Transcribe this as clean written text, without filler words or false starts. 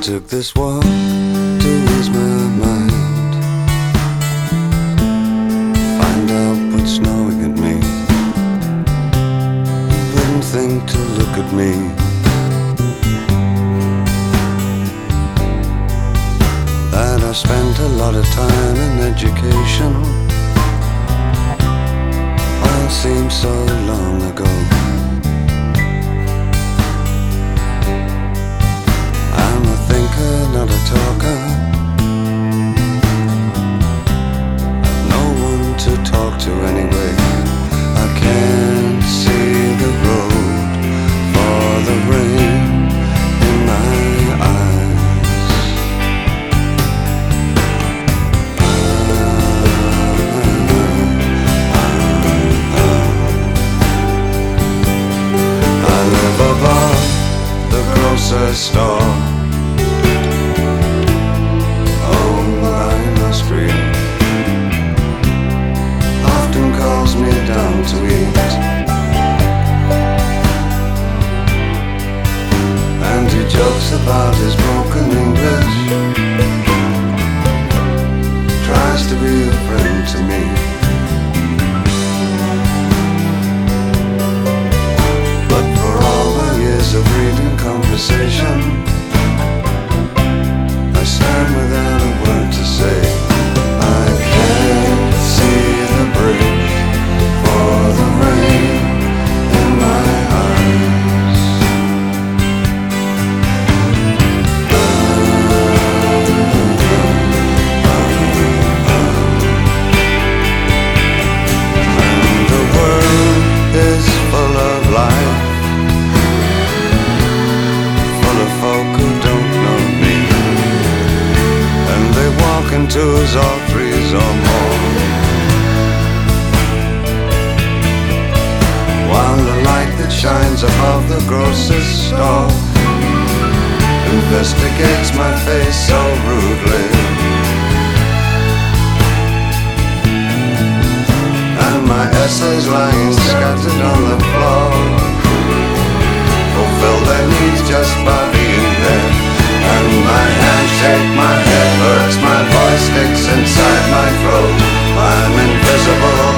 took this walk to ease my mind, find out what's snowing at me. Wouldn't think to look at me. That I spent a lot of time in education. All seems so long ago. Not a talker, I've no one to talk to anyway. I can't see the road for the rain in my eyes. I live above the grocer's store, me down to eat, and he jokes about his broken English, tries to be a friend to me. But for all my years of reading conversation, I stand without a word to say. I can't see the bridge for the rain in my eyes. And the world is full of life, full of folk who don't know me, and they walk in twos or threes or more, while the light that shines above the grocer's store investigates my face so rudely, and my essays lying scattered on the floor fulfill their needs just by being there. And my hands shake, my head hurts, my voice sticks inside my throat. I'm invisible